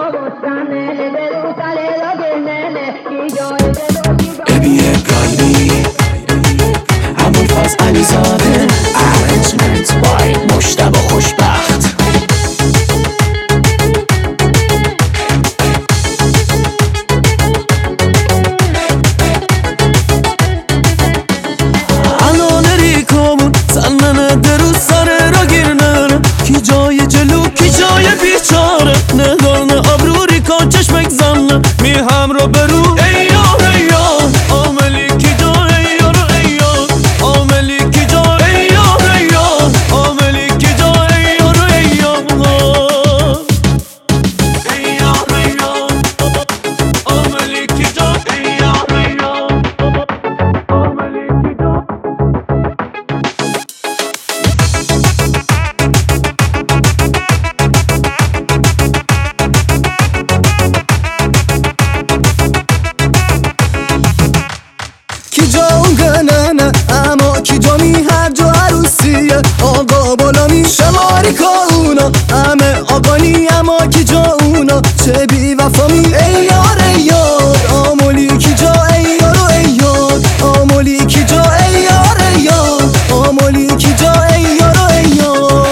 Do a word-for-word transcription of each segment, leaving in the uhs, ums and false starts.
ابی ابراهیمی ابوالفضل علیزاده ارنجمنت بای مجتبی خوشبخت. الان سننه درو سر را گیرنه کی جای جلو کی جای بیچاره نگرنه ابروری کن چشمک زنه می هم رو برو ایا ایا عاملی کی جا ایا رو ایا عاملی کی جا ایا ایا عاملی کی جا ایا رو ایا ایا ایا عاملی کی جا ایا ایا عاملی کی جا. کی جا اونگننه اما کی جا می هر جا عروسیه آقا بالانی شماری که اونا همه آقانی اما کی جا اونا چه بی وفا می ای یار ای یار آمولی کی جا ای یار و ای یار آمولی کی جا ای یار ای یار آمولی کی جا ای یار و ای یار.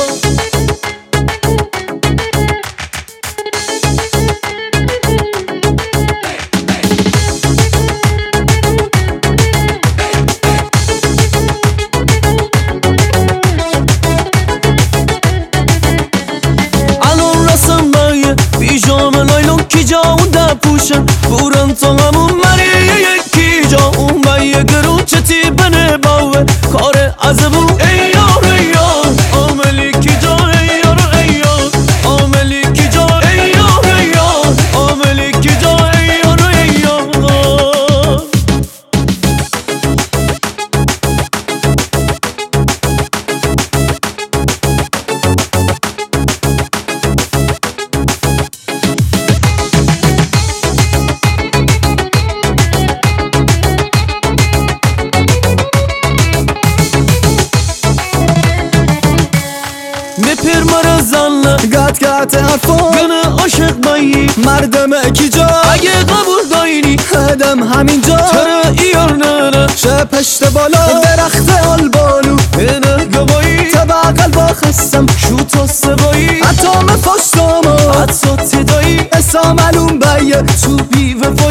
پیجام لایلون کی جا اون ده پوشن بورن تا همون مریه یکی جا اون بایه گرون چتی بنه باوه کار عذبو ایار ایار عاملی کی جا ایار ایار عاملی کی جا ایار ایار عاملی کی جا ایار ایار. مپر مرا زنه گت گت حرفا گنه عاشق بایی مردم کی جا اگه قبول داینی هدم همینجا چرا ایار ننه شه پشت بالا درخت آلبالو اینه گوایی تبع قلبا خستم شو تا سوایی حتی مفاشتاما حتی تدایی اسا معلوم بایه تو بی وفایی